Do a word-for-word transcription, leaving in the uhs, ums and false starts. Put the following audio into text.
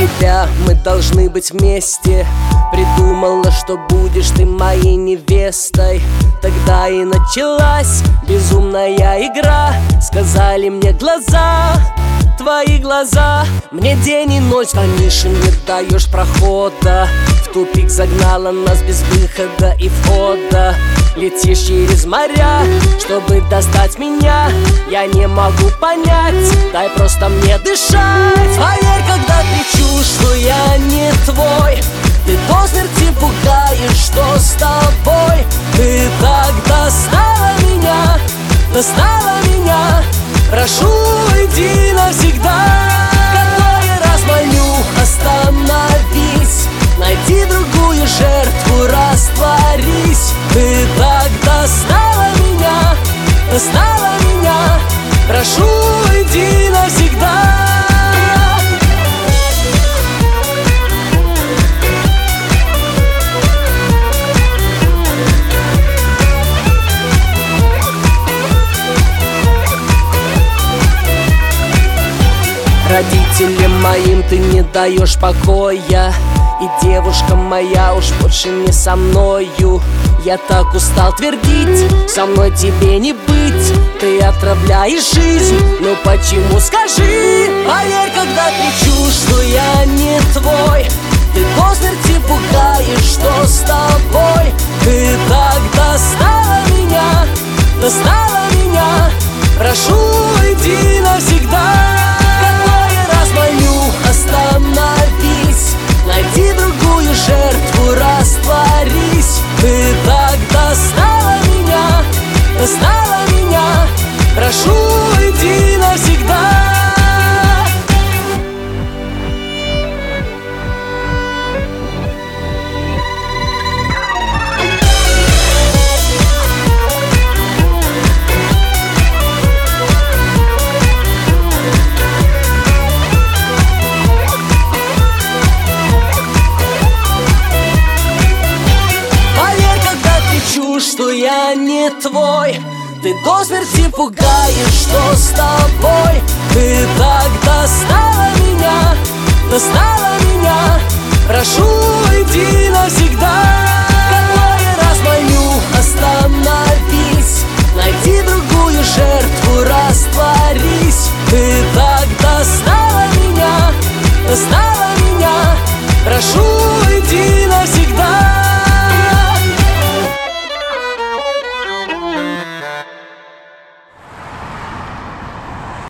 тебя мы должны быть вместе. Придумала, что будешь ты моей невестой. Тогда и началась безумная игра. Сказали мне глаза, твои глаза. Мне день и ночь звонишь и не даешь прохода. В тупик загнала нас без выхода и входа. Летишь через моря, чтобы достать меня. Я не могу понять, дай просто мне дышать. Поверь, когда кричу, что я не твой, ты до смерти пугаешь, что с тобой. Ты так достала меня, достала меня. Прошу, уйди навсегда. Какой раз молю, остановись. Найди другую жертву, растворись. Ты так достала меня, достала меня. Прошу, уйди навсегда. Родителям моим ты не даешь покоя. И девушка моя уж больше не со мною. Я так устал твердить, со мной тебе не быть. Ты отравляешь жизнь, ну почему, скажи? Поверь, когда кричу, что я не твой, ты до смерти пугаешь, что с тобой. Ты так достала меня, достала меня. Прошу, уйди навсегда. Остановись, найди другую жертву, растворись. Ты так достала меня, достала меня. Прошу, уйди навсегда. Что я не твой, ты до смерти пугаешь, что с тобой. Ты так достала меня, достала меня. Прошу, уйди навсегда. Какой раз молю, остановись. Найди другую жертву, растворись. Ты так достала меня, достала меня. Прошу, уйди